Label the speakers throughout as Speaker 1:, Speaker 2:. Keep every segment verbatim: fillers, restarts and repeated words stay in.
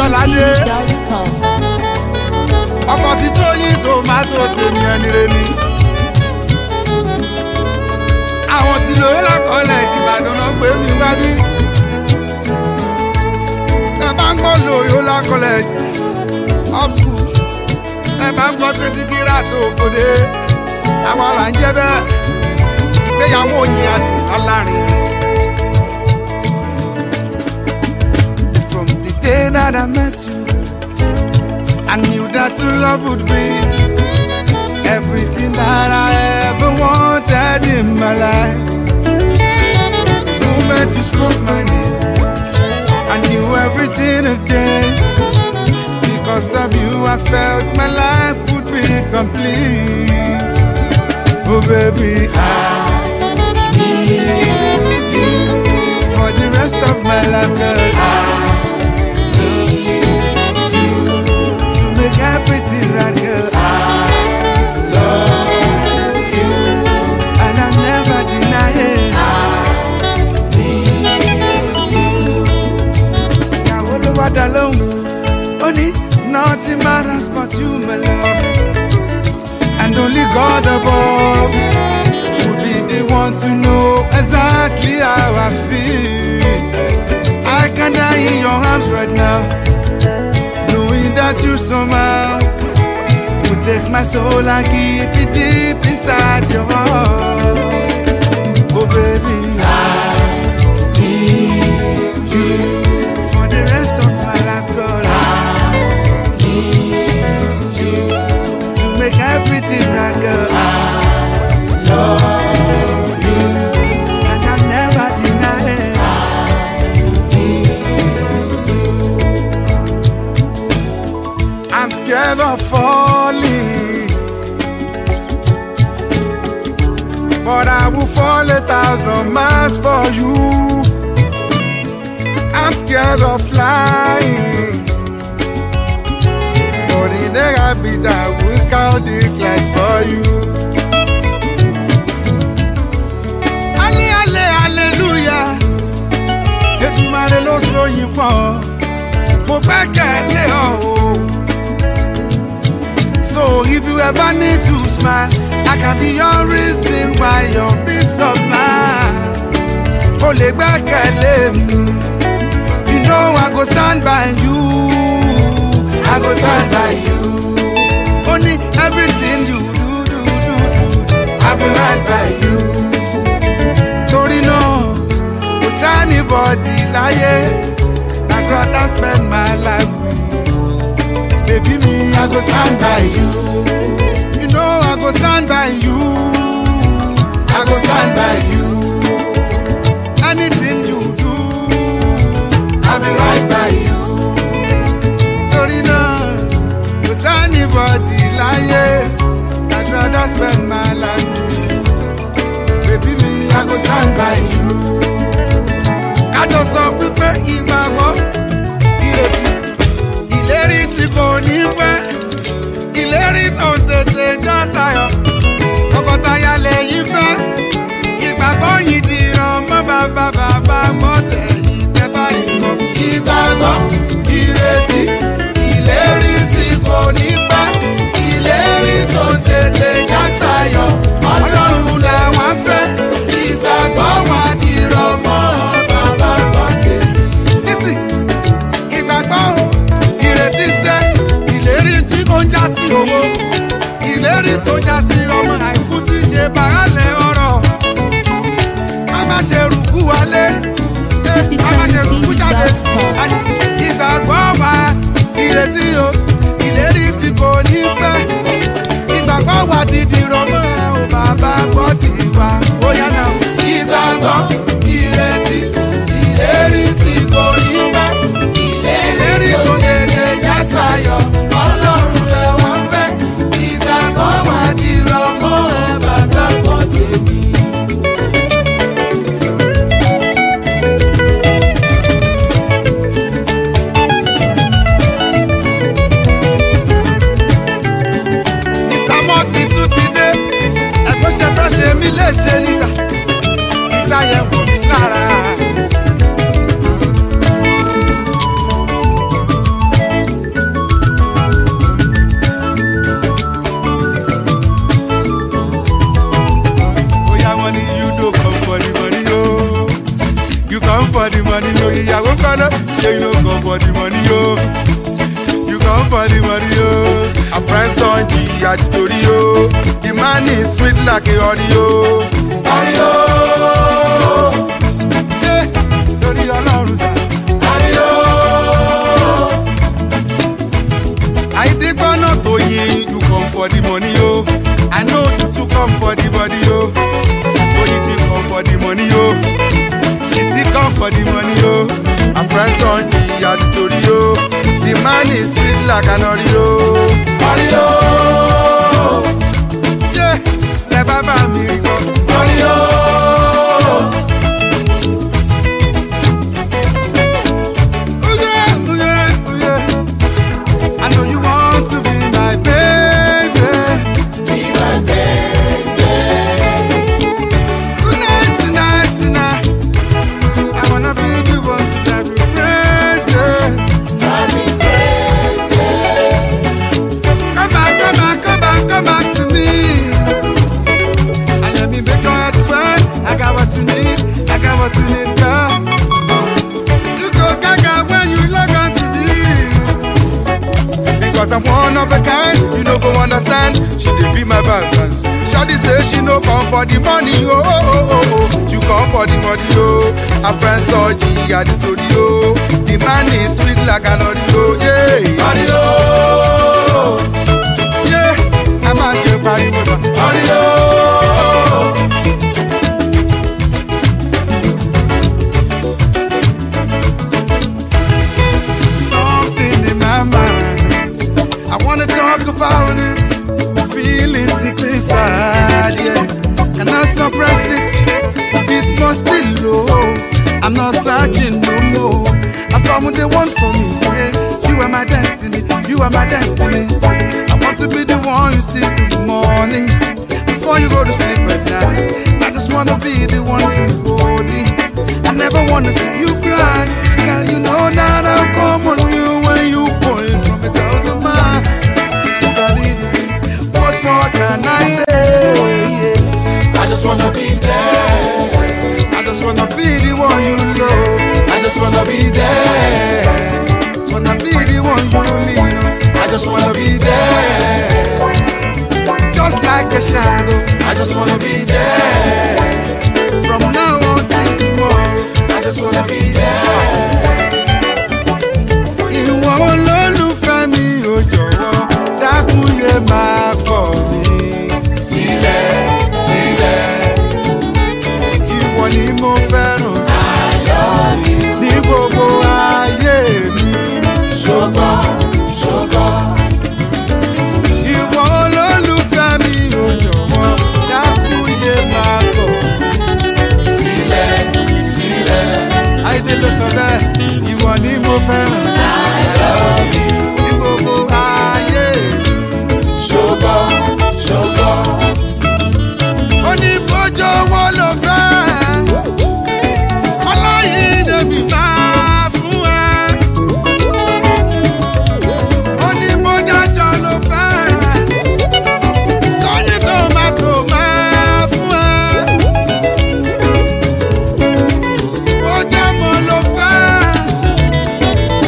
Speaker 1: Ayọ̀ládé. Ọkọ̀ tí tó yí tòmátò tèmi ẹni rẹ ni. Àwọn tí lóye lákọọ́lẹ̀ Ìbàdàn náà pé mi wá bí. Ẹ bá ń gbọ́ lóyò lákọọ́lẹ̀ of school. Ẹ bá ń gbọ́ tẹ́sí kíra tó kòdé. Àwọn àlà ń jẹ́ bẹ́ẹ̀. Ìgbéyàwó yìí àdùn alárin. From the day that I met you, I knew that your love would be everything that I ever wanted in my life. The moment you spoke my name, I knew everything again. Because of you, I felt my life would be complete. Oh baby, I need you for the rest of my life, girl. I need you to make everything right, girl. I love you and I never deny it. I need you. Now what about alone? Only nothing matters but you, my love. And only God above would be the one to know exactly how I feel. I can die in your arms right now, knowing that you somehow will take my soul and keep it deep inside your heart. Oh baby, I need you for the rest of my life, girl. I need you to make everything right, girl. I love you and I never deny it. I'm scared of falling, but I will fall a thousand miles for you. I'm scared of flying, but in the habit I will count the clouds for you. Ale, ale, hallelujah. Ètùmàrè ló sóyin pọ̀, mo gbẹ́kẹ̀lé ọ o. So if you ever need to smile, I can be your reason why your peace of mind. O lè gbẹ́kẹ̀lé mi, you know I go stand by you, I go stand by you. Only everything you do, do, do, do, I'll be right by you. Torí náà, kò sẹ́nibọ̀dì láyé, I'd rather spend my life with you. Baby me, I go stand by you. You know I go stand by you. I go stand by you. Anything you do, I'll be right by you. Sorry no, cause anybody láyé, I'd rather spend my life with you. Baby me, I go stand by you. Kájọ sọ pípé ìgbàgbọ́, ìrètí, ìlérí tí kò ní pẹ́, ìlérí tó ń tètè já sáyọ. Tọkọtaya lẹ́yìn fẹ́, ìgbàgbọ́ yìí dìran mọ́ bàbá bàbá gbọ́ tẹ̀yìn tẹ́ báyìí kọ́. Ìgbàgbọ́, ìrètí, ìlérí tí kò ní pẹ́, ìlérí tó ń tètè já sáyọ. Ọlọ́run làwọn fẹ́, ìgbàgbọ́ wa dìran mọ́ bàbá gbọ́ tẹ̀yìn. Nísì, ìgbàgbọ́ o, ìrètí sẹ́, ìlérí tí kò ń já sí owó, ìlérí tó já sí ọmọ àìkú tí ṣe bàrálẹ̀ ọ̀rọ̀. Má má ṣe rùkú wálé, má má ṣe rùkú jáde. Ìgbàgbọ́ wa, ìrètí o, ìlérí tí kò ní pẹ́. Ìgbàgbọ́ wa ti dìrọ̀ mọ́ ẹ o, bàbá gbọ́ tiwa. Bóyá náà. Ìgbàgbọ́, ìrètí, ìlérí tí kò ní pẹ́. Ìlérí tó tètè já sáyọ. Ọlọ́run lẹ́wọ̀n fẹ́. Ìgbàgbọ́ wa dìrọ̀ mọ́ ẹ, bàbá gbọ́ tèmi. Mr. Mọ́tì tún ti dé, ẹ̀gbọ́n ṣe fẹ́ ṣe mí léṣe nígbà. come for the money, yo. Ìyàwó kọ́lọ́, ṣé you no come for the money, yo. You come for the money, yo. Our friends don't jìyà nítorí yo. The man is sweet like a audio. Audio. Yeah, lórí ọlọ́run sá. Audio. Àìdégbọ́nà tó yin, you come for the money, yo. I know you too come for the body, yo. Oh, you still come for the money, yo. She still come for the money, yo. Her friends don't hear the story, yo. The man is sweet like an Oreo. Oreo. Yeah, never buy me go. Oreo. Oh yeah, oh yeah, oh yeah. I know you want to be my baby. Be my baby. Tonight, tonight, tonight. I wanna be the one to drive you crazy. Drive me crazy. Come back, come back, come back, come back to me. And let me make your head sweat. I got what you need, I got what you need, girl. You go gaga when you log on to this. Because I'm one of a kind, you no go understand. She dey feel my balance. Shawty say she no come for the money, oh oh oh oh. You come for the money, oh. Her friends dodgy at the studio. The man is sweet like an audio, yeah. Audio, yeah. I'm a shit party with audio. Something in my mind, I wanna talk about it. Feelings deep inside, yeah. Cannot suppress it. This must be low. I'm not searching no more. I found what they want from me, yeah. You are my destiny, you are my destiny. I want to be the one you see in the morning. Before you go to sleep at night, I just wanna be the one you holding. I never wanna see you cry. Girl, you know that I'll come on you when you point from a thousand miles. What more can I say? Yeah. I just wanna be there. I just wanna be the one you love. I just wanna be there. Wanna be the one you need. I just wanna be there. Just like a shadow. I just wanna be there. From now on till tomorrow. I just wanna be there. Ìwọ olólùfẹ́ mi ò jọ̀wọ́ dákun yé máa kọ̀ mí sílẹ̀ sílẹ̀. Ìwọ ni mo fẹ́ràn. I love you. Ní gbogbo ayé mi. Ṣùgbọ́n ṣùgbọ́n. Ìwọ olólùfẹ́ mi ò jọ̀wọ́ dákun yé máa kọ̀ sílẹ̀ sílẹ̀. Àìdè ló sọ bẹ́ẹ̀. Ìwọ ni mo fẹ́ràn. I love you. Ní gbogbo ayé mi. Ṣùgbọ́n ṣùgbọ́n. Oníbojó wọn ló fẹ́. Ọláyídé mi máa fún ẹ. Oníbójájọ ló fẹ́. Lọ́yìn tòmátò máa fún ẹ. Bójámọ̀ ló fẹ́.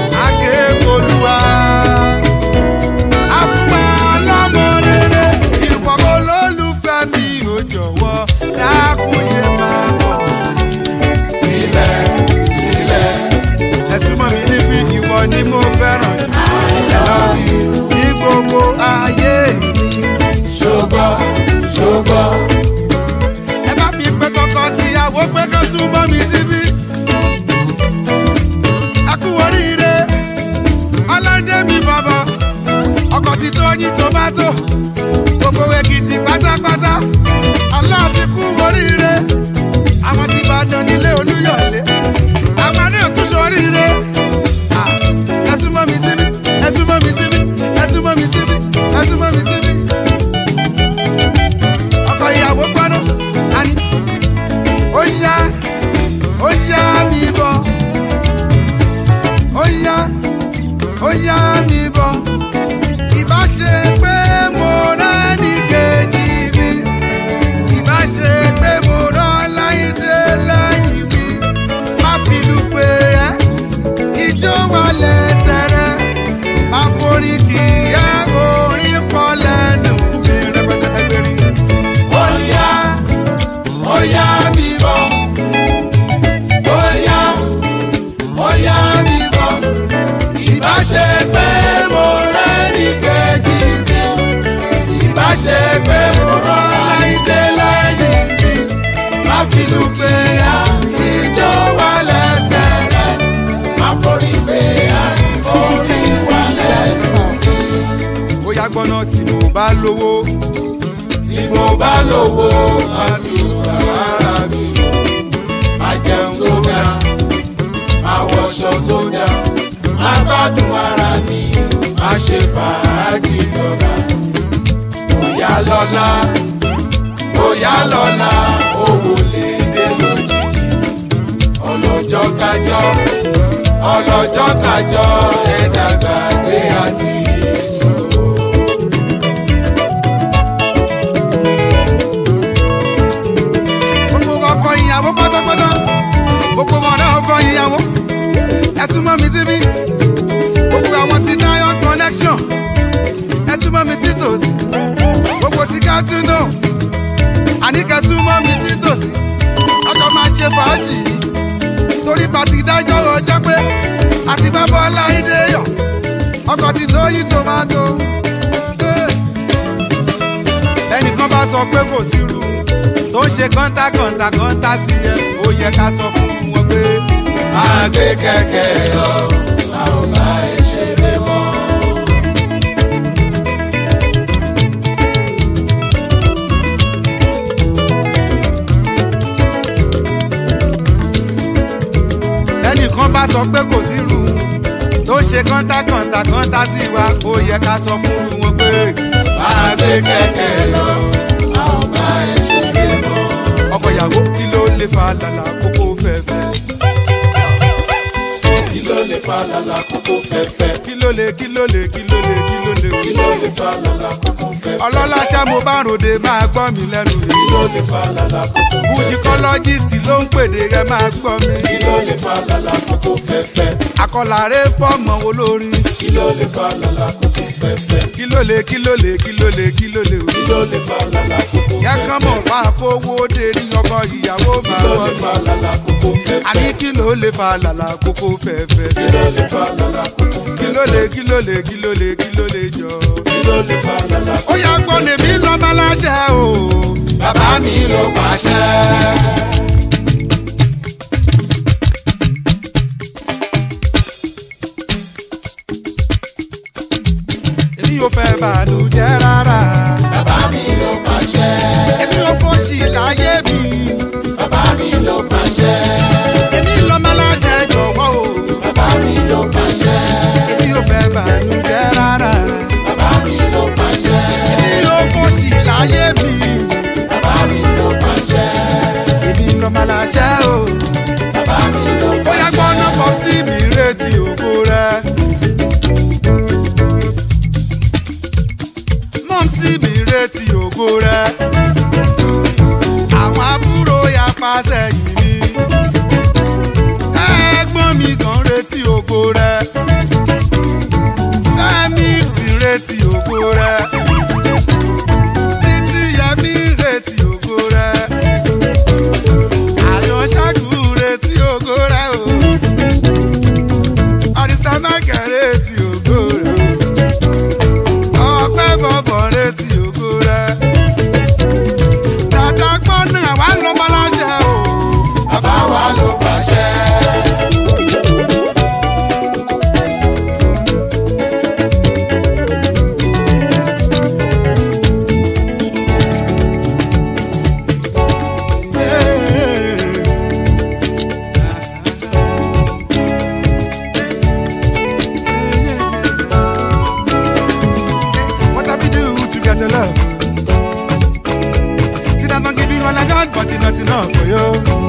Speaker 1: gbọ́ná tí mo bá lówó.
Speaker 2: Tí mo bá lówó, àdúrà ara mi. Má jẹun tó dáa, má wọṣọ tó dáa, má gbádùn ara mi, má ṣe fàájì dọ̀gà. Bóyá lọ́la, bóyá lọ́la, owó lè dé lójijì. Ọlọ́jọ́ kájọ́, ọlọ́jọ́ kájọ́, ẹ̀dá gbàgbé àti ìṣòro.
Speaker 1: Gbogbo ọkọ ìyàwó pátápátá, gbogbo ọ̀nà ọkọ ìyàwó, ẹ súnmọ́ mi síbí. Gbogbo àwọn ti Dion connection, ẹ súnmọ́ mi sí tòsí. Gbogbo ti Katuno, àníkẹ́ súnmọ́ mi sí tòsí. Ọkọ̀ máa ṣe fàájì yìí. Torí pàtì dájọ́ ọjọ́ pé àti bàbá Ọláìdé yọ̀ ọkọ̀ ti tó yí tòmátò. Ẹnìkan bá sọ pé kò sí irú tó ń ṣe kọ́ńtà kọ́ńtà kọ́ńtà sí ẹ, ó yẹ ká sọ fún wọn pé
Speaker 2: máa gbé kẹ̀kẹ́ lọ, a ò bá ẹ ṣeré mọ́.
Speaker 1: ẹnìkan bá sọ pé kò sí irú tó ṣe kọ́ńtà kọ́ńtà kọ́ńtà sí wa, ó yẹ ká sọ fún wọn pé
Speaker 2: máa gbé kẹ̀kẹ́ lọ, a ò bá ẹ ṣeré mọ́.
Speaker 1: ọkọ ìyàwó kí ló lè fa làlà kókó fẹ́fẹ́.
Speaker 2: Kí ló lè fa làlà kókó fẹ́fẹ́?
Speaker 1: Kí ló lè kí ló lè kí ló lè kí ló lè
Speaker 2: Kí ló lè fa làlà kókó fẹ́fẹ́?
Speaker 1: ọlọ́lá ṣá mo bá ròde máa gbọ́ mi lẹ́nu
Speaker 2: Kí
Speaker 1: yìí.
Speaker 2: ló lè fa làlà kókó fẹ́fẹ́?
Speaker 1: Bùjìkọ́lọ́jìtì ló ń pèdè rẹ máa gbọ́ mi.
Speaker 2: Kí ló lè fa làlà kókó fẹ́fẹ́?
Speaker 1: Àkọlàré fọ́ọ̀mù olórin.
Speaker 2: Kí ló lè fa làlà kókó fẹ́fẹ́?
Speaker 1: Kí ló lè kí ló lè kí ló lè kí ló lè.
Speaker 2: Kí ló lè fa làlà kókó
Speaker 1: Yẹ
Speaker 2: fẹ́fẹ́?
Speaker 1: kán mọ̀ wá fowó dé ní ọkọ ìyàwó
Speaker 2: Kí
Speaker 1: máa
Speaker 2: ló
Speaker 1: wọ̀
Speaker 2: lè
Speaker 1: mí.
Speaker 2: fa làlà kókó fẹ́fẹ́?
Speaker 1: Àní kí ló lè fa làlà kókó fẹ́fẹ́.
Speaker 2: Kí ló lè fa làlà kókó
Speaker 1: Kí
Speaker 2: fẹ́fẹ́?
Speaker 1: ló lè kí ló lè kí ló lè kí ló lè jọ.
Speaker 2: Kí ló lè fa làlà kókó
Speaker 1: Ó yá gbọ́ lèmi lọ́mọ láṣẹ o.
Speaker 2: Bàbá mi ló pàṣẹ.
Speaker 1: Èmi ò fẹ́ bàlùjẹ́ rárá.
Speaker 2: Bàbá mi ló pàṣẹ.
Speaker 1: Èmi ò fòṣì láyé mi.
Speaker 2: Bàbá mi ló pàṣẹ.
Speaker 1: Èmi lọ́mọ láṣẹ jọ̀wọ́ o.
Speaker 2: Bàbá mi ló pàṣẹ.
Speaker 1: Èmi ò fẹ́ bàlùjẹ́ rárá.
Speaker 2: Bàbá mi ló pàṣẹ.
Speaker 1: Èmi ò fòṣì láyé mi.
Speaker 2: Bàbá mi ló pàṣẹ.
Speaker 1: Èmi lọ́mọ láṣẹ o.
Speaker 2: Bàbá mi ló
Speaker 1: Ó yá
Speaker 2: pàṣẹ.
Speaker 1: gbọ́ná pọ̀ sí mi retí ògo rẹ. Mọ́m sí mi retí ògo rẹ. Àwọn àbúrò ya pàṣẹ yìí mi. Ẹ̀gbọ́n mi gan retí ògo rẹ. Femix retí ògo rẹ. Títí Yẹmí retí ògo rẹ. Àyàn Ṣáàkù retí ògo rẹ o. Àdìsá Michael retí ògo rẹ o. Ọpẹ́ bọ̀bọ̀ retí ògo rẹ. Dàdá gbọ́nà wà lọ́mọ láṣẹ o.
Speaker 2: Bàbá wa ló pàṣẹ.
Speaker 1: What have you do to get your love? See that don't give you all I got, but it's not enough for you.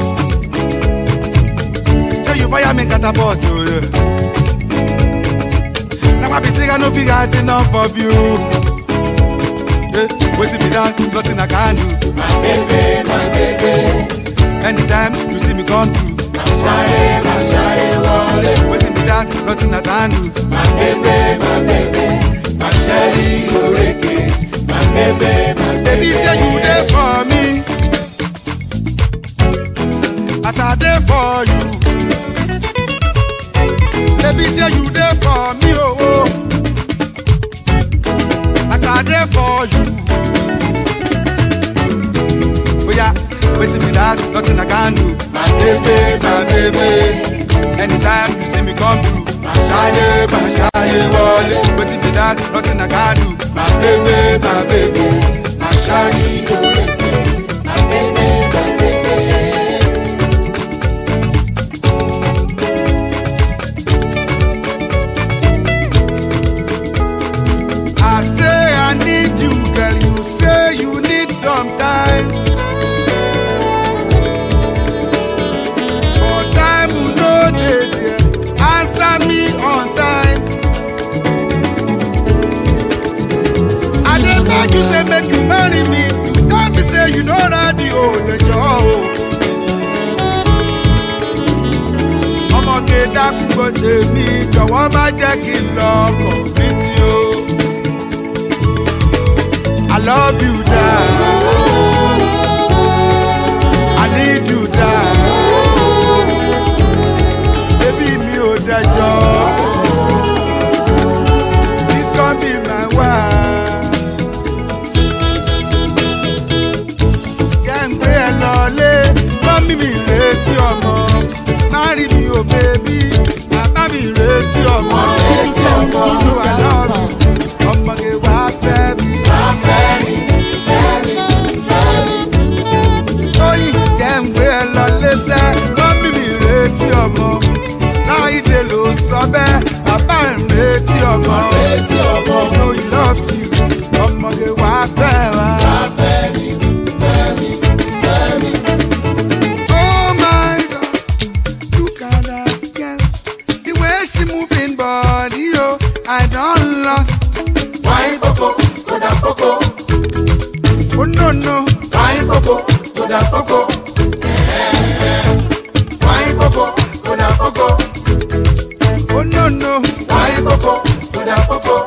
Speaker 1: Show you fire me catapult you, yeah. Now I be saying I no figure it enough of you. Yeah, wasting me down, nothing I can do.
Speaker 2: My baby, my baby.
Speaker 1: Anytime you see me come through,
Speaker 2: Màṣáyé, màṣáyé wọlé.
Speaker 1: wasting me down, nothing I can do.
Speaker 2: My baby, my baby. Màṣẹ́rí òrékè. My baby, my baby.
Speaker 1: Baby, say you there for me, as I there for you. Baby, say you there for me, oh, oh. As I there for you. Oh yeah, waiting me that, nothing I can do.
Speaker 2: My baby, my baby.
Speaker 1: Anytime you see me come through,
Speaker 2: Màṣáyé, màṣáyé wọlé.
Speaker 1: Wetin be that? Nothing I can do.
Speaker 2: My baby, my baby, my shawty oreke. My baby, my baby.
Speaker 1: I say I need you, girl. You say you need some time. For time will no dey there. Answer me on time. I dey beg you say make you marry me. You tell me say you no ready, oh, the job. Ọmọge dákun kò tèmi, jọ̀wọ́ má jẹ́ kí n lọ ọkọ̀ mi tí o. I love you, dad. I need you, dad. Baby, me oh dajo. This can't be my wife. Can't pay a lolly. Mommy, me létí ọmọ. Marry me, oh baby. Mama, me létí ọmọ.
Speaker 2: Létí ọmọ.
Speaker 1: You I love you. Ọmọge wá fẹ́ mi. Oyin jẹ́ ń gbé ẹ lọ lẹ́sẹ̀, mọ́mí mi retí ọmọ. Láìdé ló sọ bẹ́ẹ̀, bàbá ń retí ọmọ.
Speaker 2: Retí ọmọ.
Speaker 1: No he loves you, ọmọge wá fẹ́ wá.
Speaker 2: Fẹ́ mi, fẹ́ mi, fẹ́ mi.
Speaker 1: Oh my God, look at that girl. The way she moving body, oh, I don't lost.
Speaker 2: Wine poco, koda poco.
Speaker 1: Oh no no,
Speaker 2: Wine poco, koda poco. Wine poco, koda poco.
Speaker 1: oh no no.
Speaker 2: Wine poco, koda poco.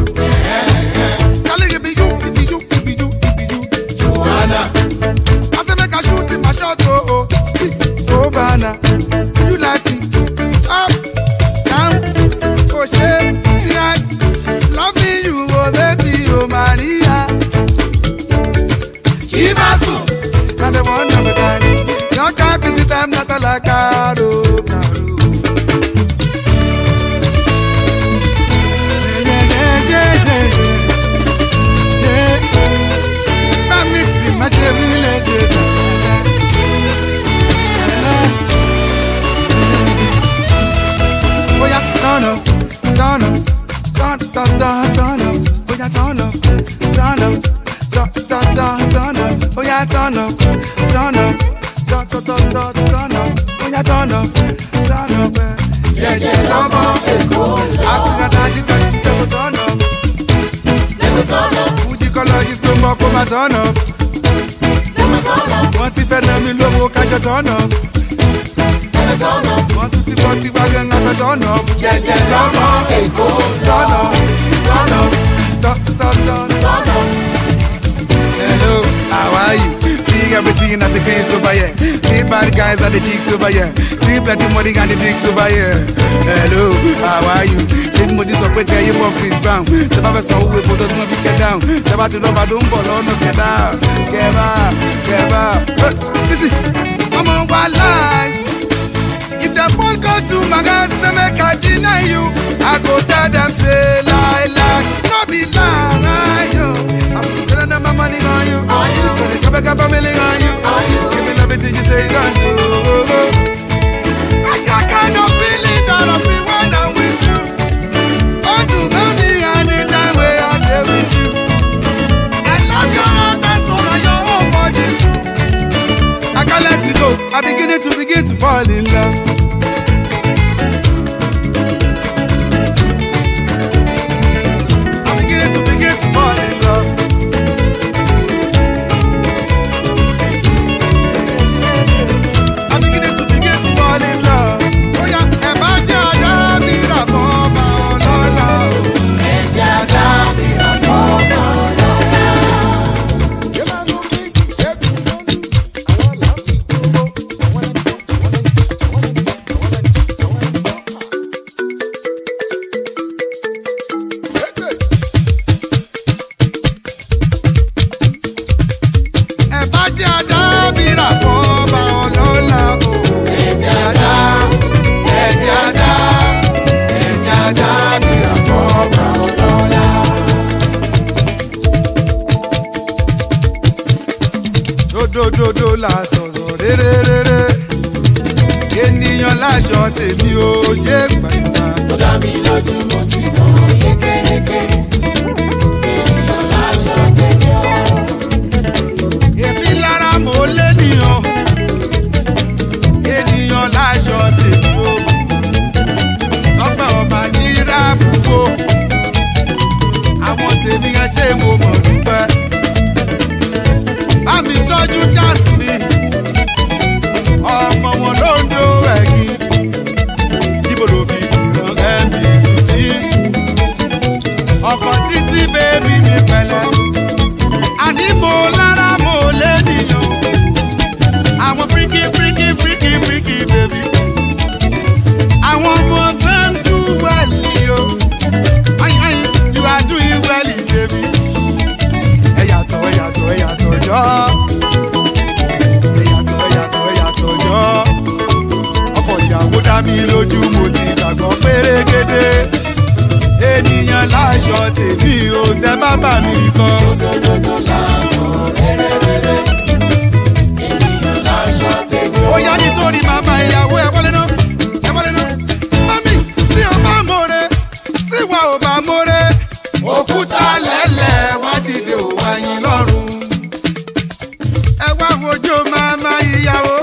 Speaker 1: Kale give me you, give me you, give me you, give me you.
Speaker 2: Joanna,
Speaker 1: I say make I shoot in my shot, oh oh. Oh Bana, you like me? Up, down, oh shit, yeah. Loving you, oh baby, oh Maria.
Speaker 2: Chimasu,
Speaker 1: Now the one of a kind. Your can't visit them, not a like caro, caro. Yeah, yeah, yeah, yeah, yeah, yeah. Not mixing my Chevy, let's just. Oh yeah, turn up, turn up, turn, turn, turn, turn up. Oh yeah, turn up, turn up, turn, turn, turn, turn up. Oh yeah, turn up, turn up, turn, turn, turn, turn, turn up. Oh yeah, turn up, turn up. Yeah, yeah, come on, I see that I just got to turn up.
Speaker 2: never turn up,
Speaker 1: Fuji color is no more come turn up.
Speaker 2: never turn up,
Speaker 1: Want to fend me low, can you turn up?
Speaker 2: never turn up.
Speaker 1: Want to see forty wagon as a turn up.
Speaker 2: Yeah, yeah, come on, hey, go,
Speaker 1: Turn up, turn up, turn, turn, turn.
Speaker 2: turn up.
Speaker 1: Hello, how are you? See everything as a case over here. See bad guys and the chicks over here. See plenty money and the dicks over here. Hello, how are you? Take money so quick, you for Chris Brown. The Baba saw who put us no get down. The Baba don't know, don't follow, no get down. Get up, get up. Listen, I'm on wild life. If the phone call to my guys, they make I deny you. I go tell them say lie, lie, no be lie, yo. I'm telling them my money on you.
Speaker 2: On you.
Speaker 1: So they come back up a million on you.
Speaker 2: On you.
Speaker 1: Give me everything you say you don't do. That's your kind of feeling that I feel when I'm with you. Oh, do me anytime where I'm there with you. I love your heart and soul and your whole body. I can't let you go. I'm beginning to begin to fall in love. tèmi ò yé gbàgbà.
Speaker 2: Ó dá mi lójú mo ti mọ̀ yékéyéké. Ènìyàn láṣọ tèmi o.
Speaker 1: Èmi lára mo lénìyàn. Ènìyàn láṣọ tèmi o. Lọ́pẹ́ ọba ní ráàbù o. Àwọn tèmi yẹn ṣé mo mọ̀ dúpẹ́. Bá mi tọ́jú Jasmine. Ọmọ wọn ló ń do ẹ̀yìn. Níbo ló fi ìran ẹ̀mí sí? Ọkọ̀ títí bébí mi pẹ̀lẹ́. Àní mo lára mo lénìyàn. Àwọn fíríkì fíríkì fíríkì fíríkì bébí. Àwọn ọmọ tó ń dú wẹ̀lì o. Ayin ayin, you are doing well, baby. Ẹ yàtọ̀ ẹ yàtọ̀ ẹ yàtọ̀ jọ́. Ẹ yàtọ̀ ẹ yàtọ̀ ẹ yàtọ̀ jọ́. Ọkọ ìyàwó dá mi lójú mo ti gbàgbọ́ pérégedé. Ènìyàn láṣọ tèmi ò tẹ bàbá mi kan.
Speaker 2: Òdòdó lásán rẹ́rẹ́rẹ́rẹ́. Ènìyàn láṣọ tèmi o.
Speaker 1: Ó yá nítorí màmá ìyàwó ẹ wọlé náà. Ẹ wọlé náà. Mami, tí o bá mọ̀re, tí ìwà ò bá mọ̀re, òkúta lẹ́lẹ̀ wá dìde ò wáyé lọ́rùn. Ẹ wá wojú màmá ìyàwó.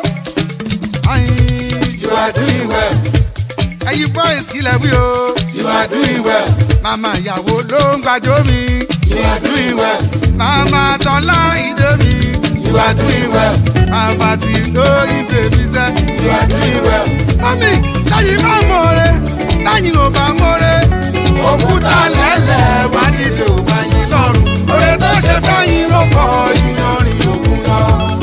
Speaker 2: You are doing well.
Speaker 1: Ẹyin boys kílẹ̀ wí o.
Speaker 2: You are doing well.
Speaker 1: Màmá ìyàwó ló ń gbàjọ́ mi.
Speaker 2: You are doing well.
Speaker 1: Màmá tọ́lá ìdè mi.
Speaker 2: You are doing well.
Speaker 1: Màmá tí ló ìdè mi sẹ́.
Speaker 2: You are doing well.
Speaker 1: Mami, lẹ́yìn bá mọ̀re, lẹ́yìn ò bá mọ̀re. Òkúta lẹ́lẹ̀ wá nílé ò bá yín lọ́rùn. Òye tó ṣe fẹ́yìn ló kọ ìyanrìn òkun lọ.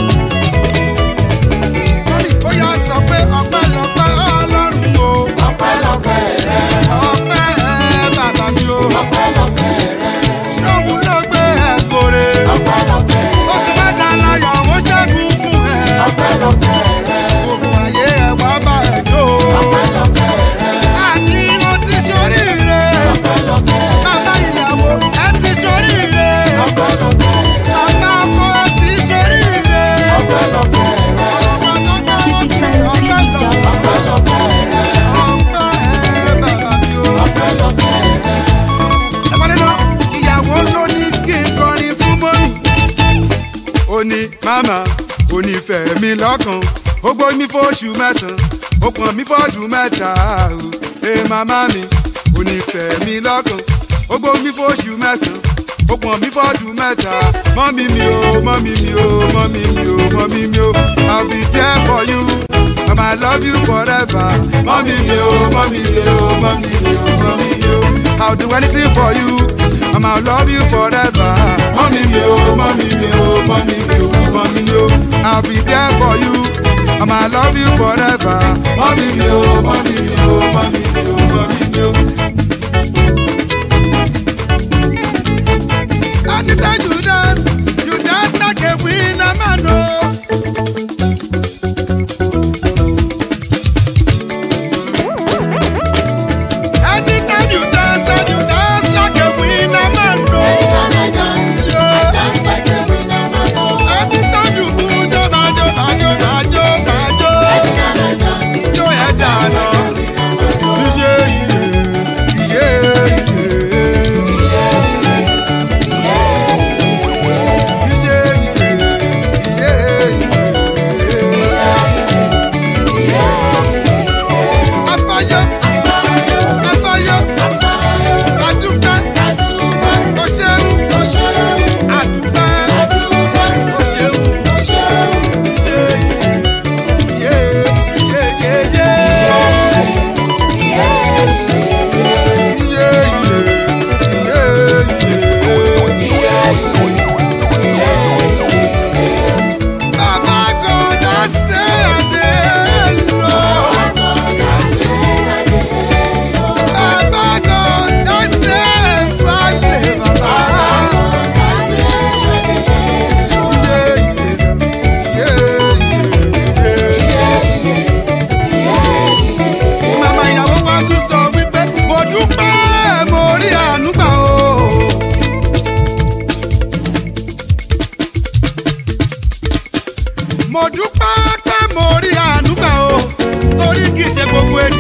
Speaker 1: Mami, ó yá sọ pé ọpẹ́ lọpẹ́ Ọlọ́run o.
Speaker 2: Ọpẹ́lọpẹ́ rẹ.
Speaker 1: Ọpẹ́ bàbá mi o.
Speaker 2: Ọpẹ́lọpẹ́ rẹ.
Speaker 1: Ṣọ́ọ̀bù ló gbé ẹ̀ kórè.
Speaker 2: Ọpẹ́lọpẹ́ rẹ.
Speaker 1: Ó sì bá dá láyọ̀ ó ṣẹ́gun fún ẹ.
Speaker 2: Ọpẹ́lọpẹ́ rẹ.
Speaker 1: Gbogbo ayé ẹ̀ wá bá ẹ̀ jó.
Speaker 2: Ọpẹ́lọpẹ́ rẹ.
Speaker 1: Àní ó ti ṣoríire.
Speaker 2: Ọpẹ́lọpẹ́ rẹ.
Speaker 1: Bàbá ìyàwó ẹ ti ṣoríire.
Speaker 2: Ọpẹ́lọpẹ́ rẹ.
Speaker 1: Bàbá ọkọ ti ṣoríire.
Speaker 2: Ọpẹ́lọpẹ́ rẹ.
Speaker 1: Ọmọ tó gbọ́ wọn ti
Speaker 2: Ọpẹ́lọpẹ́ rẹ.
Speaker 1: ọpẹ́ bàbá mi o.
Speaker 2: Ọpẹ́lọpẹ́ rẹ.
Speaker 1: Ẹ wọlé náà, ìyàwó ló ní kí n kọrin fún mọ́mì. Ó ní màmá, ó ní fẹ́ mi lọ́kàn. Ó gbó mi fóṣù mẹ́sàn-án, ó pọ̀n mi fọ́dún mẹ́ta. o. Ẹ màmá mi, ó ní fẹ́ mi lọ́kàn. Ó gbó mi fóṣù mẹ́sàn-án, ó pọ̀n mi fọ́dún mẹ́ta. Mọ́mì mi o, mọ́mì mi o, mọ́mì mi o, mọ́mì mi o. I'll be there for you. Mama, I love you forever. Mọ́mì mi o, mọ́mì mi o, mọ́mì mi o, mọ́mì mi o. I'll do anything for you. Mama, I love you forever. Mọ́mì mi o, mọ́mì mi o, mọ́mì mi o, mọ́mì mi o. I'll be there for you. Mama, I love you forever. Mọ́mì mi o, mọ́mì mi o, mọ́mì mi o, mọ́mì mi o. Anytime you dance, you dance like a winner man o. Anytime you dance, and you dance like a winner man o.
Speaker 2: Anytime I dance, I dance like a winner man o.
Speaker 1: Anytime you move, jo ma jo ma jo ma jo ma jo.
Speaker 2: Anytime I dance,
Speaker 1: Jo ẹ dànù.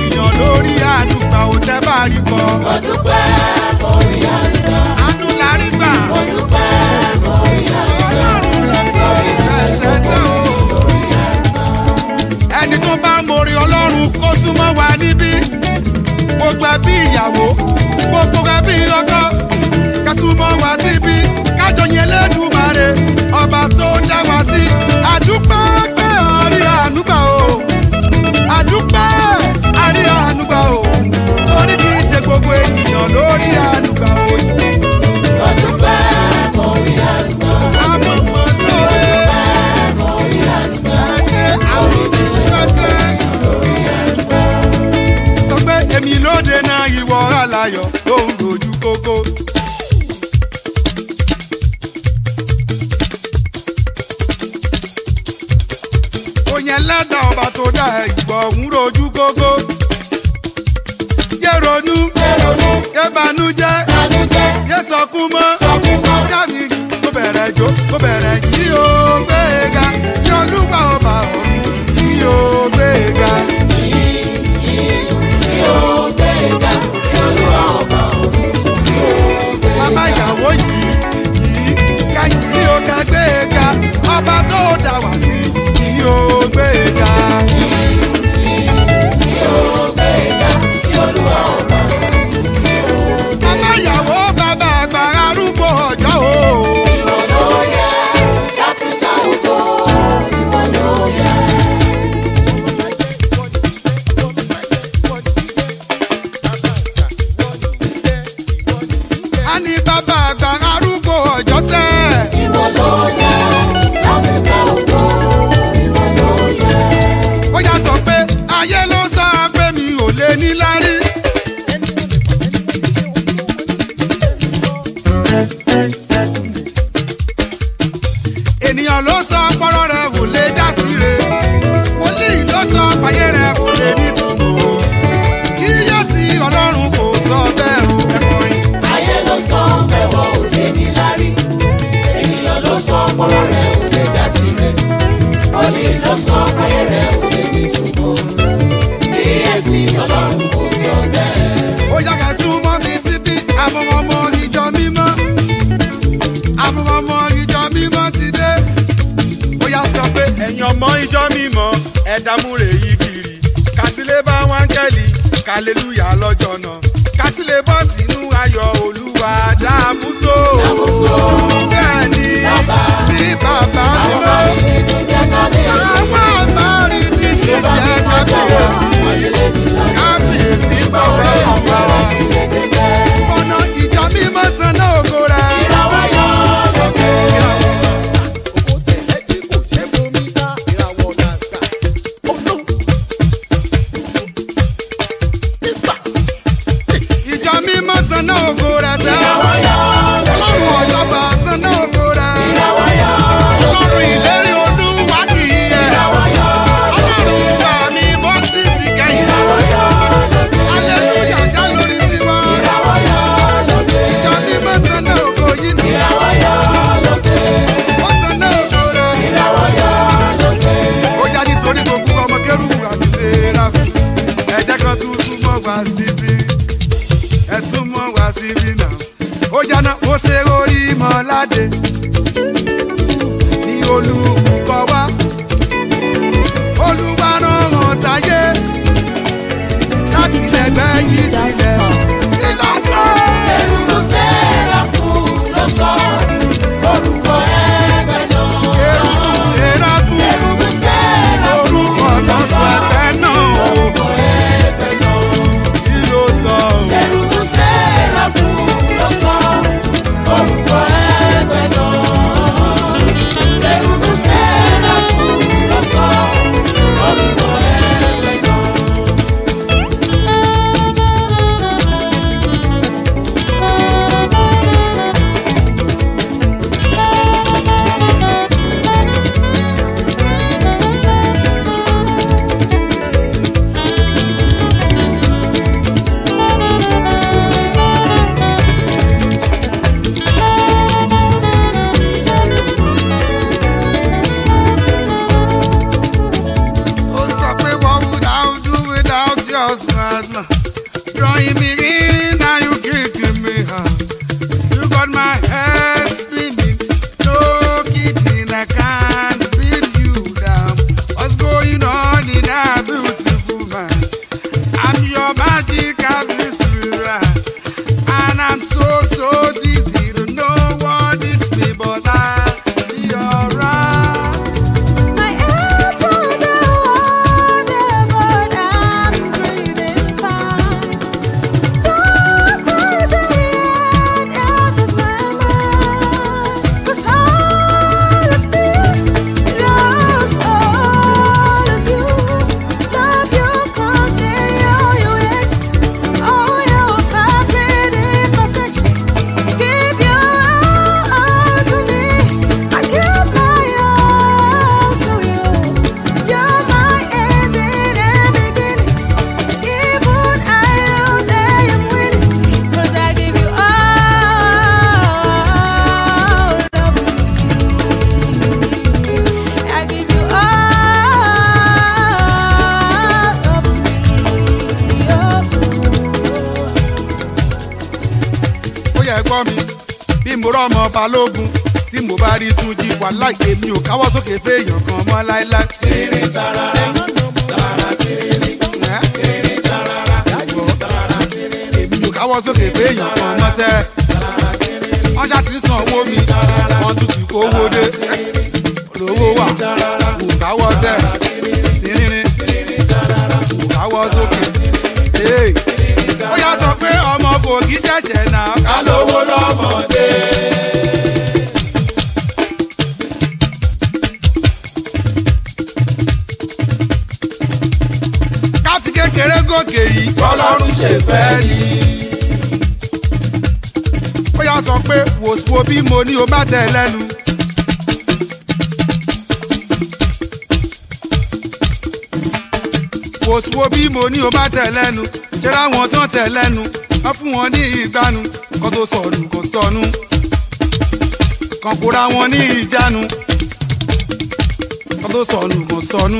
Speaker 1: ènìyàn lórí àdúgbà ò tẹ́ bá rí kọ.
Speaker 2: Mo dúpẹ́ mo rí àdúgbà.
Speaker 1: Àánú la rí gbà.
Speaker 2: Mo dúpẹ́ mo rí àdúgbà.
Speaker 1: Ọlọ́run ló gbọ́ ìrẹsẹ̀ tán o. Ẹni tó bá mórí Ọlọ́run kó súnmọ́ wa níbí. Gbogbo ẹbí ìyàwó, gbogbo ẹbí ọkọ, ká súnmọ́ wa síbí. Kájọ yìn Elédùmarè, ọba tó dá wa sí. Àdúpẹ́ pé àrí àánú gbà o. Àdúpẹ́ àrí àánú gbà o. Torí kì í ṣe gbogbo ènìyàn lórí àánú gbà o.
Speaker 2: Mo dúpẹ́ mo rí àdúgbà.
Speaker 1: Àmọ̀mọ̀ lóore.
Speaker 2: Mo rí àdúgbà.
Speaker 1: Ẹ ṣe àwọn ìṣẹ́ṣẹ́. Sọ pé èmi lóde náà ìwọ aláyọ̀ tó ń dojú kókó. Òyìn ẹlẹ́dàá ọba tó dá ẹ ìgbọ̀ ń rojú kókó. Yé ronú, yé banújẹ́, yé sọkún mọ́, jáde kó bẹ̀rẹ̀ jó, kó bẹ̀rẹ̀ yí o gbéga. Kí Olúwa ọba ọ̀run yí o gbéga. Bàbá ìyàwó yìí yìí ká yí o ká gbéga. Ọba tó dá wá sí yí o gbéga. Bàbá ìyàwó bàbá àgbà arúgbó ọjọ́ o. A ní bàbá àgbà arúgbó ọjọ́ sẹ́. Ó yá sọ pé ayé ló sọ pé mi ò lè ní lárí. Ènìyàn ló sọ pọ́rọ́ rẹ̀ kò lè dá sí re. Wòlíì ló sọ pàyé rẹ̀ kò lè ní túmọ̀. Kíyèsí Ọlọ́run kò sọ bẹ́ẹ̀ o ẹ̀kọrin.
Speaker 2: Ayé ló sọ pé wọ́n ò lè ní lárí. Ènìyàn ló sọ pọ́nrọ́ rẹ̀ ò lè dá sí rẹ̀. Wòlíì ló sọ ayé rẹ̀ ò lè ní túmọ̀. Kíyèsí Ọlọ́run kò sọ bẹ́ẹ̀.
Speaker 1: Ó yá ká súnmọ́ mi síbí àwọn ọmọ ìjọ mímọ́. Àwọn ọmọ ìjọ mímọ́ ti dé. Ó yá sọ pé ẹ̀yin ọmọ ìjọ mímọ́ ẹ dámúre yìí kiri. Kàtílé bá wáńkẹ́lì kàlélúyà lọ́jọ́ náà. Kàtílé bọ́ sínú ayọ̀ Olúwa dáàbùsọ. Bẹ́ẹ̀ ni sí bàbá mímọ́. Àwọn àbárí ní ti jẹ́ kábíyèsí. Kábíyèsí bàbá ìgbà wa. Ọ̀nà ìjọ mímọ́ sanná ògo rẹ̀. Ìjọ mímọ́ sanná ògo rẹ̀ sẹ́. Ọlọ́run ọ̀yọ́ba sanná ògo rẹ̀. Ọlọ́run ìlérí Olúwa kì í yẹ. Ọlọ́run ìgbà mi bọ́ sí ti kẹ́yìn. Hallelujah ṣá lórí tiwa. Ìjọ mímọ́ sanná ògo yìí nù. Ó sanná ògo rẹ̀. Ó já nítorí gbogbo ọmọ kérúbù àti séráfù. Ẹ̀jẹ̀ kan tún súnmọ́ wá síbí. Ẹ súnmọ́ wá síbí náà. Ó jáná ó ṣe orí mọ́ládé. Ní olùkọ́ wa. Olúwa rán wọn sáyé. Láti lẹ́gbẹ́ yìí sílẹ̀. Ìlàsọ.
Speaker 2: Èrúnú Séráfù ló sọ orúkọ ẹgbẹ́ náà.
Speaker 1: Kérúbù séráfù.
Speaker 2: Èrúnú Séráfù
Speaker 1: Orúkọ tó sọ ẹgbẹ́ náà o.
Speaker 2: orúkọ ẹgbẹ́ náà.
Speaker 1: Kí ló sọ o?
Speaker 2: Èrúnú Séráfù ló sọ orúkọ ẹgbẹ́ náà. Èrúnú Séráfù ló sọ orúkọ ẹgbẹ́ náà.
Speaker 1: out, drawing me in and you kicking me out. You got my head spinning, no kidding, I can't pin you down. What's going on in that beautiful man? I'm your magic, I'm mystery, and I'm so, so dizzy to know what it be, but I'll be alright.
Speaker 3: My hands on the water, but I'm breathing fine. Thoughts are in out of my mind. 'Cause all of me loves all of you. Love you constantly, all you hate, all your perfect imperfections. Give your all to me. I give my all to you. You're my ending and beginning. Even I lose, I am winning. 'Cause I give you all of me. I give you all of me.
Speaker 1: Ó yẹ gbọ́ mi bí mo rọ́mọ balógun tí mo bá rí Túnjí wà láìpẹ́ mi ò káwọ́ sókè fẹ́yàn kan mọ́ láéláé.
Speaker 2: Tìrì tarara, tarara tìrì, tìrì tarara, tarara tìrì,
Speaker 1: Èmi ò káwọ́ sókè fẹ́yàn kan mọ́sẹ́. Wọ́n ṣáà ti ń san owó mi, wọ́n tún ti kówó dé. Lówó wà, kò káwọ́ sẹ́, tìrìnrìn, kò káwọ́ sókè. Ee, ó yà sọ pé ọmọ kò kí ṣẹ̀ṣẹ̀ náà.
Speaker 2: ká lówó lọ́mọdé.
Speaker 1: Káti kékeré gòkè yìí.
Speaker 2: Ọlọ́run ṣe fẹ́ ni.
Speaker 1: Ó yà sọ pé wòsùwò bí mo ní o bá tẹ̀ lẹ́nu. Wòsùwò bí mo ní o bá tẹ̀ lẹ́nu. Ṣé láwọn tán tẹ̀ lẹ́nu? Wọ́n fún wọn ní ìgbanu. Kan tó sọnù kò sọnù. Kan kóra wọn ní ìjánu. Kan tó sọnù kò sọnù.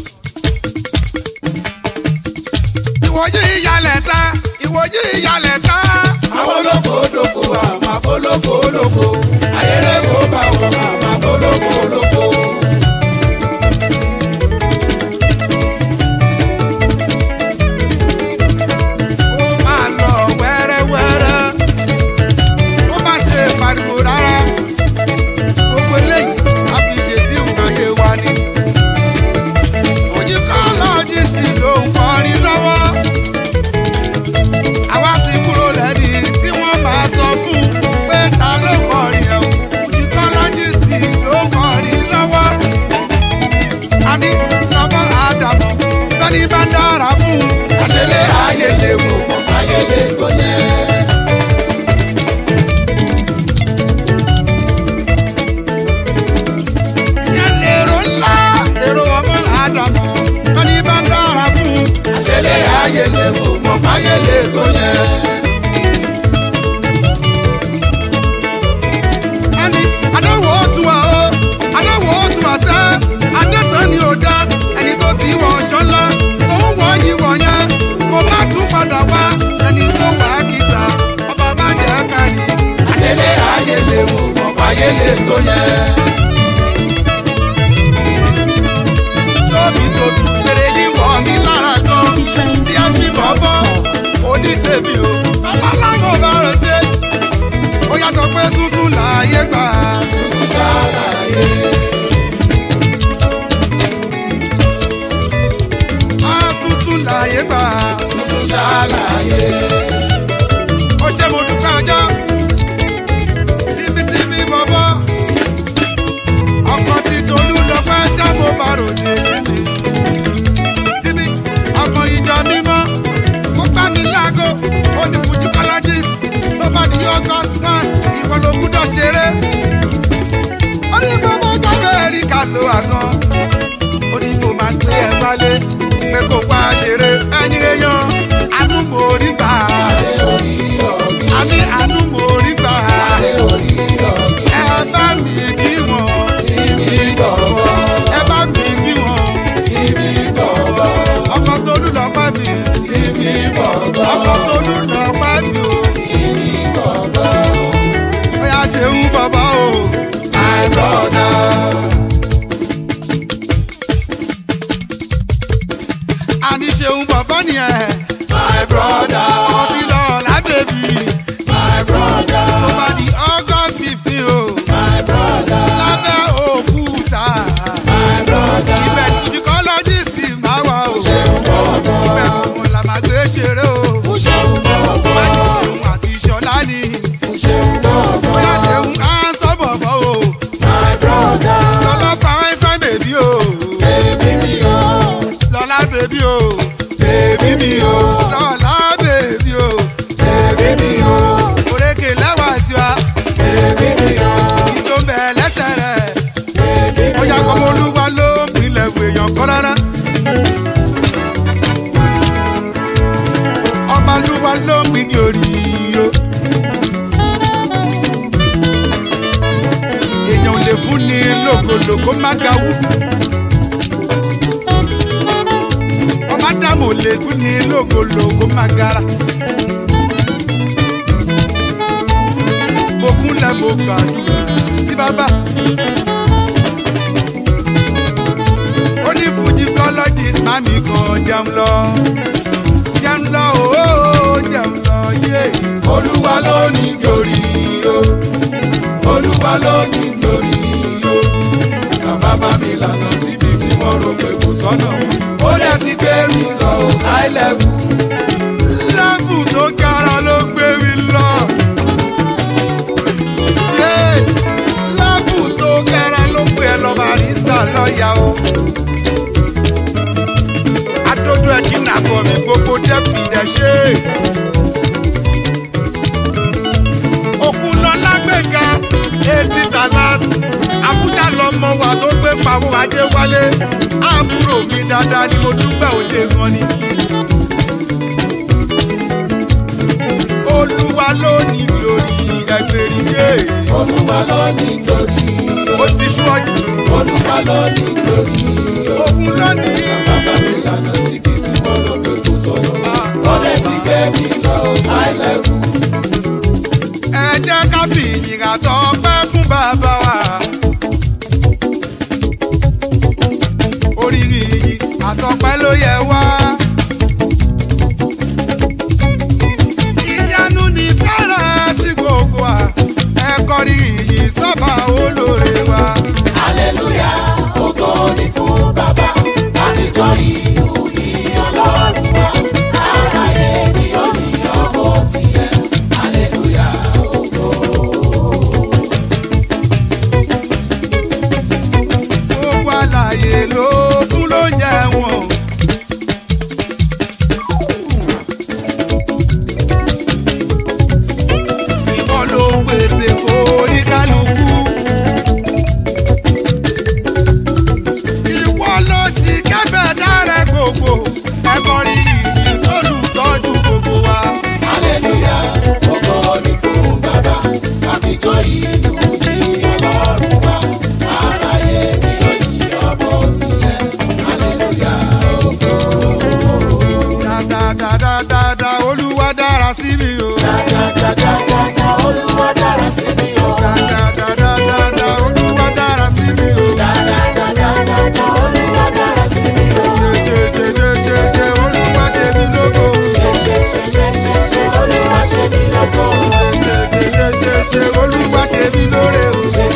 Speaker 1: Ìwòyí ìyàlẹ̀ ta, ìwòyí ìyàlẹ̀ ta.
Speaker 2: Àwọn olóko olóko àmà olóko olóko. Ayẹlẹ kò bá wọn àmà olóko olóko.
Speaker 1: Ó máa lọ wẹ́rẹ́wẹ́rẹ́. Ó má ṣe pariwo rárá. Gbogbo eléyìí á fi ṣèdíhùn ayé wa ni. Ojú kan lọ́ọ̀jì sí ló ń kọrin lọ́wọ́. Àwa ti kúrò lẹ́ni tí wọ́n máa sọ fún pé ta ló kọrin ẹ̀ o. Ojú kan lọ́ọ̀jì sí ló ń kọrin lọ́wọ́. A ní lọ́mọ Ádámù tọ́ni bá dára fún un.
Speaker 2: Àṣẹlẹ ayé lè wò mọ ayé lè tó yẹ.
Speaker 1: Ìyẹn lèrò ńlá, èrò ọmọ Ádámù tọ́ni bá dára fún un.
Speaker 2: Àṣẹlẹ ayé lè wò mọ ayé lè tó yẹ.
Speaker 1: Ẹni adọ́wọ̀ ó tún wà ó, adọ́wọ̀ ó tún wà sẹ́, adẹ́tàn ni ò dá, ẹni tó ti wọ̀ ọ̀ṣọ́ ńlá, tó ń wọ̀ yìí wọ̀ yẹn, kò má tún padà wá, ẹni tó wà á kìtà, ọba má jẹ́ kárí.
Speaker 2: Àṣẹlẹ ayé lè wò mọ ayé lè tó yẹ.
Speaker 1: Tóbi tóbi, ṣeré yìí wọ̀ mí lára gan, tí a fi bọ̀ bọ́, òní tèmi o, aláwọ̀ bá rẹ̀ dé. Ó yà sọ pé súnsún láàyè gbà.
Speaker 2: Ṣàlàyé.
Speaker 1: Á súnsún láàyè gbà.
Speaker 2: Ṣàlàyé.
Speaker 1: Ó ṣe mo dúpẹ́ ọjọ́. Tíbítíbí bọ́bọ́. Ọkọ̀ ti tolú lọ pẹ́ jábọ̀ bàrò ní ìdílé. Tíbí ọmọ ìjọ mímọ́. Ó gbá mi láago. Ó ní Fuji Colleges. Tó bá di August one, ìwọ ló gbúdọ̀ ṣeré. Ó ní gbogbo jáde ẹ̀rí ká lo àgàn. Ó ní kó máa gbé ẹ wálé. Pé kó wá ṣeré. Ẹyin èèyàn, àánú mo rí gbà.
Speaker 2: Adé orí ọ̀gbìn.
Speaker 1: Àní àánú mo rí gbà.
Speaker 2: Adé orí ọ̀gbìn.
Speaker 1: Ẹ bá mi kí wọn.
Speaker 2: Tí mi gbọ̀ngbọ̀.
Speaker 1: Ẹ bá mi kí wọn.
Speaker 2: Tí mi gbọ̀ngbọ̀.
Speaker 1: Ọkọ̀ tó dùn lọ́pàá mi.
Speaker 2: Tí mi gbọ̀ngbọ̀.
Speaker 1: lúwa ló ń gbìn ní orí o. èèyàn ò lè fún ni lògòlògó má ga wú. ọmọ ádámù ò lè fún ni lògòlògó má gara. mo kúnlẹ̀ mo gbàdúrà sí bàbá. ó ní fújì kọ́lọ́jì mami kan jẹun lọ jẹun lọ ooo jẹun lọ yé.
Speaker 2: Olúwa ló ní glory o, Olúwa ló ní glory o. Bàbá bá mi lànà síbi tí wọ́n rò pé kò sọ́nà. Ó dẹ̀ ti gbé mi lọ high level.
Speaker 1: lẹ́fù tó gara ló gbé mi lọ. yé lẹ́fù tó gara ló gbé ẹ lọ barista lọ́ọ̀yà o. adójú ẹ̀ kí nàbọ̀ mi gbogbo dẹ́pì dẹ̀ ṣe. òkun lọ lágbèéká eighty salad Àbújá lọmọ wa tó gbé pawó ajé wálé. àbúrò mi dáadáa ni mo dúpẹ́ òde gan ni. Olúwa ló ní glory ẹgbẹ̀rún yé.
Speaker 2: Olúwa ló ní glory o,
Speaker 1: ó ti ṣú ọjọ́.
Speaker 2: Olúwa ló ní glory o.
Speaker 1: òkun ló ní.
Speaker 2: Bàbá mi lànà síbi tí wọ́n rò pé kò sọ́nà. Ó dẹ̀ ti gbé mi lọ high level.
Speaker 1: ẹ jẹ́ ká fi ìyìn àtọpẹ́ fún bàbá wa. oríire yìí àtọpẹ́ ló yẹ wá. ìyanu ní fẹ́rẹ̀ tí gbogbo wa ẹ kọrí ìyìn sábà olóore wa.
Speaker 2: Hallelujah, ògo ni fún bàbá, àfijọ́ ìlú yìí ọlọ́run wa. Aráyé ni ó ní ọmọ tiẹ̀. Hallelujah, ògo.
Speaker 1: gbogbo àlàyé ló kún ló jẹ wọn. ìwọ ló pèsè fóníkálukú. ìwọ ló sì kẹfẹ dára gbogbo ẹkọ rí ìyìn sólùtọ́jú gbogbo wa.
Speaker 2: Hallelujah, ògo ni fún bàbá, àfijọ́ ìlú yìí ọlọ́run wa. Aráyé ni ó ní ọmọ tiẹ̀. Hallelujah, ògo.
Speaker 1: dáadáadáadáa olúwa dára sí mi o.
Speaker 2: Dáadáadáadáa, Olúwa dára sí mi o.
Speaker 1: dáadáadáadáa olúwa dára sí mi o.
Speaker 2: Dáadáadáadáa, Olúwa dára sí mi o.
Speaker 1: ṣe ṣe ṣe ṣe ṣe olúwa ṣe mí lógo.
Speaker 2: Ṣe ṣe ṣe ṣe ṣe ṣe, Olúwa ṣe mí lógo.
Speaker 1: ṣe ṣe ṣe ṣe ṣe olúwa ṣe mí lóore o.
Speaker 2: Ṣe